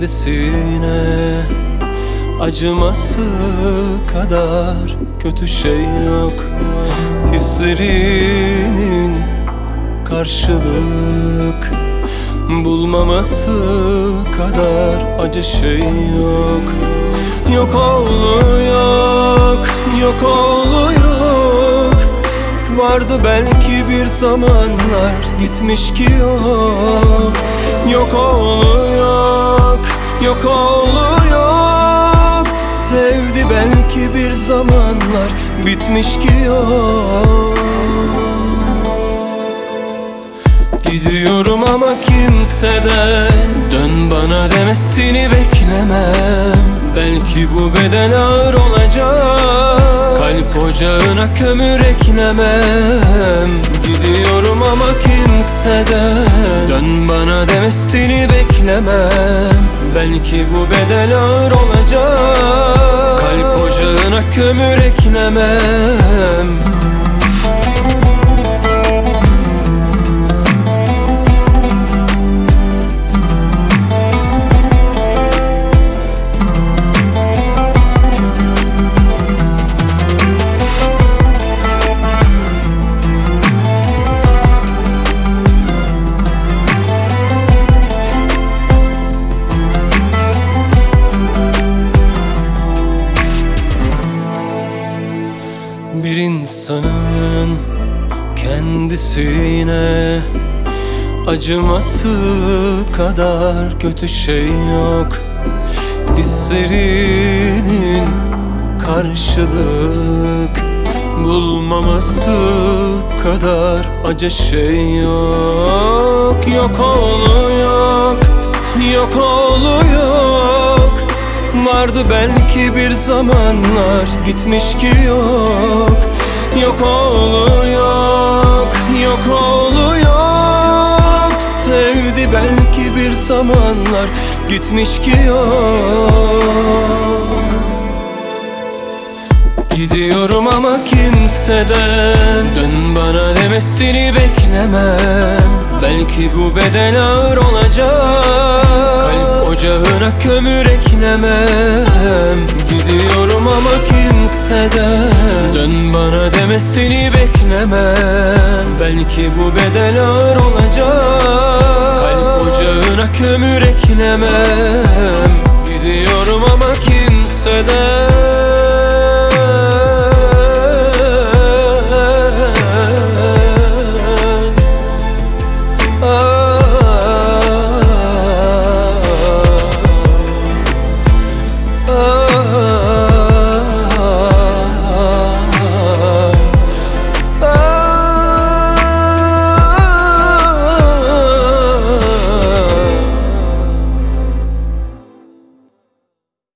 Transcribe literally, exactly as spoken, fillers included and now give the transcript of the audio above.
kendisine acıması kadar kötü şey yok. Hislerinin karşılık bulmaması kadar acı şey yok. Yok oğlu yok, yok oğlu yok. Vardı belki bir zamanlar, gitmiş ki yok. Yok oğlu yok, yok oğlu yok. Sevdi belki bir zamanlar, bitmiş ki yok. Gidiyorum ama kimseden dön bana demesini beklemem. Belki bu beden ağır olacak, kalp ocağına kömür eklemem. Gidiyorum ama kimseden dön bana demesini beklemem. Belki bu bedel ağır olacak, kalp ocağına kömür eklemem. Bir insanın kendisine acıması kadar kötü şey yok. Hislerinin karşılık bulmaması kadar acı şey yok. Yok oğlu yok, yok oğlu yok. Vardı belki bir zamanlar, gitmiş ki yok. Yok oğlu yok, yok oğlu yok. Sevdi belki bir zamanlar, gitmiş ki yok. Gidiyorum ama kimseden dön bana demesini beklemem. Belki bu bedel ağır olacak, kalp ocağına kömür eklemem. Gidiyorum ama kimseden dön bana demesini beklemem. Belki bu bedel ağır olacak, kalp ocağına kömür eklemem. Gidiyorum ama kimseden